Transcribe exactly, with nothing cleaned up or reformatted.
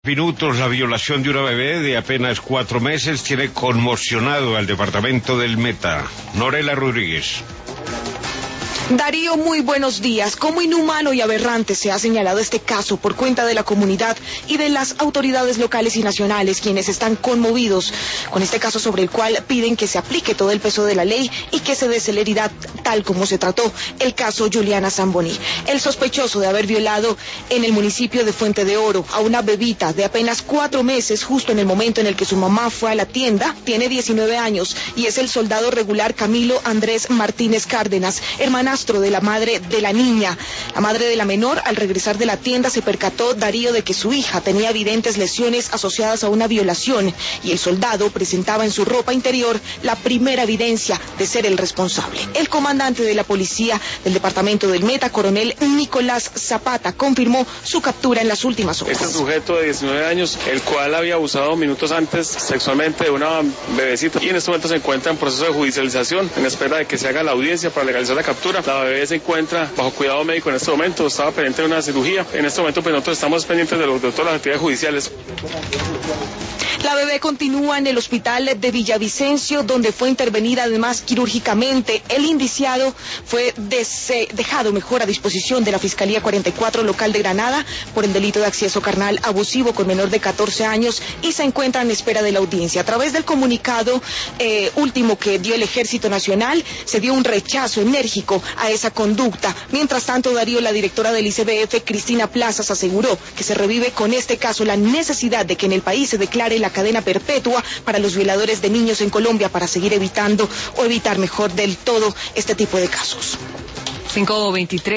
Minutos, la violación de una bebé de apenas cuatro meses tiene conmocionado al departamento del Meta. Norela Rodríguez. Darío, muy buenos días. Como inhumano y aberrante se ha señalado este caso por cuenta de la comunidad y de las autoridades locales y nacionales, quienes están conmovidos con este caso sobre el cual piden que se aplique todo el peso de la ley y que se dé celeridad tal como se trató el caso Juliana Zamboni. El sospechoso de haber violado en el municipio de Fuente de Oro a una bebita de apenas cuatro meses, justo en el momento en el que su mamá fue a la tienda, tiene diecinueve años y es el soldado regular Camilo Andrés Martínez Cárdenas, hermanastro de la madre de la niña. La madre de la menor, al regresar de la tienda, se percató, Darío, de que su hija tenía evidentes lesiones asociadas a una violación y el soldado presentaba en su ropa interior la primera evidencia de ser el responsable. El comandante de la policía del departamento del Meta, coronel Nicolás Zapata, confirmó su captura en las últimas horas. Este sujeto de diecinueve años, el cual había abusado minutos antes sexualmente de una bebecita y en este momento se encuentra en proceso de judicialización en espera de que se haga la audiencia para legalizar la captura. La bebé se encuentra bajo cuidado médico en este momento, estaba pendiente de una cirugía. En este momento pues nosotros estamos pendientes de, los, de todas las actividades judiciales. La bebé continúa en el hospital de Villavicencio, donde fue intervenida además quirúrgicamente. El indiciado fue dese, dejado mejor a disposición de la Fiscalía cuarenta y cuatro local de Granada por el delito de acceso carnal abusivo con menor de catorce años y se encuentra en espera de la audiencia. A través del comunicado eh, último que dio el Ejército Nacional, se dio un rechazo enérgico a esa conducta. Mientras tanto, Darío, la directora del I C B F, Cristina Plazas, aseguró que se revive con este caso la necesidad de que en el país se declare la cadena perpetua para los violadores de niños en Colombia para seguir evitando o evitar mejor del todo este tipo de casos. cinco veintitrés